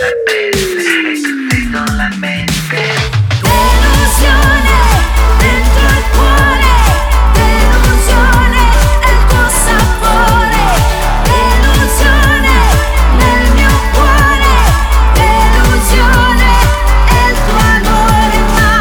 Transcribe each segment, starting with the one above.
la pelle e tutto in la mente. Delusione dentro il cuore, delusione è il tuo sapore, delusione nel mio cuore, delusione è il tuo amore, ma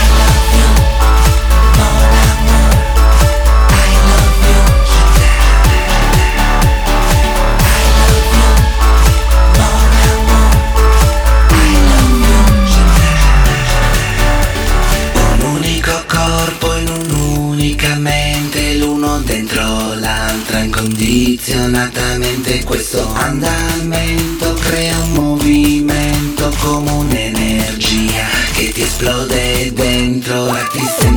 un unico corpo in un'unica mente, l'uno dentro l'altra incondizionatamente. Questo andamento crea un movimento come un'energia che ti esplode dentro, ora ti senti